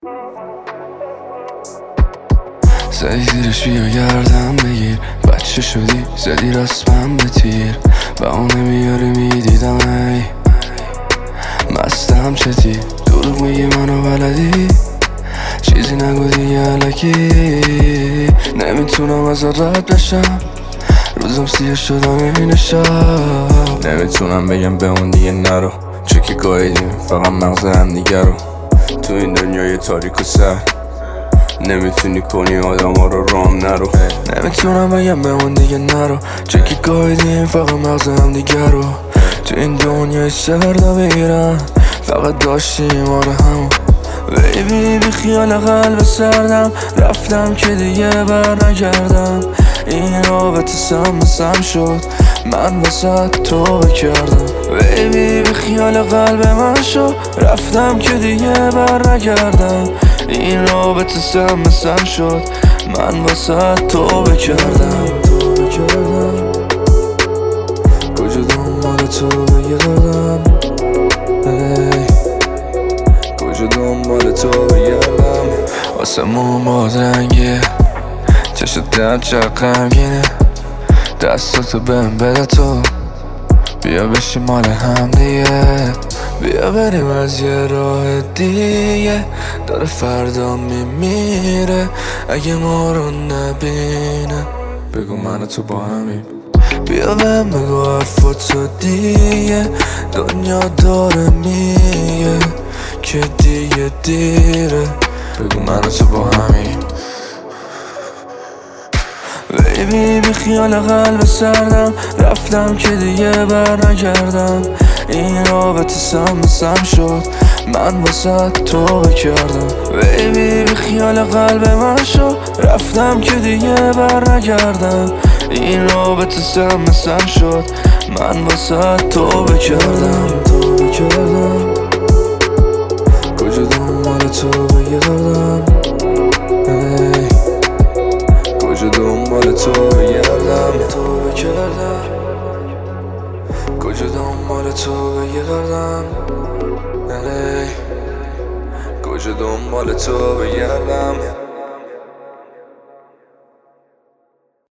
زدی زیرش بیا گردم بگیر، بچه شدی زدی رسمم به تیر، بهانه میاری میدیدم ای مستم چتی، دروغ میگی منو بلدی، چیزی نگو دیگه الکی، نمیتونم ازت رد بشم، روزم سیاه شدن این شب، نمیتونم بگم به اون دیگه نرو، چه که گاهیدیم فقط مغز هم دیگه رو، تو این دنیای تاریک و سرد نمیتونی کنی آدم ها رو رام نرو، نمیتونم بگم به اون دیگه نرو، چه که گاهیدیم فقط مغز هم دیگه رو، تو این دنیای سرد و بیرم فقط داشتیم آره همون بیبی، بی خیال قلب سردم رفتم که دیگه بر نگردم، این رابطه سم شد من واسه تو بکردم، بیبی بی خیال قلب من شد رفتم که دیگه بر نگردم، این رابطه سم شد من واسه تو بکردم، کجا دنبال تو بگردم، کجا دنبال تو بگردم، واسه مومات رنگیه چشت درد چقدر غمگینه، دستاتو بهم بده تو بیا بشی مال هم دیگه، بیا بریم از یه راه دیگه، داره فردا میمیره اگه ما رو نبینه، بگو من و تو با همیم، بیا بهم بگو حرفاتو دیگه، دنیا داره میگه که دیگه دیره، بگو من و تو با همیم، بیبی بی خیال قلب سردم رفتم که دیگه بر نگردم، این رابطه سم شد من واسه تو بکردم، بیبی بی خیال قلب من شد رفتم که دیگه بر نگردم، این رابطه سم شد من واسه تو بکردم، کجا دنبال تو بگردم، کجا دنبال تو بگردم، کجا دنبال تو بگردم، کجا دنبال تو بگردم.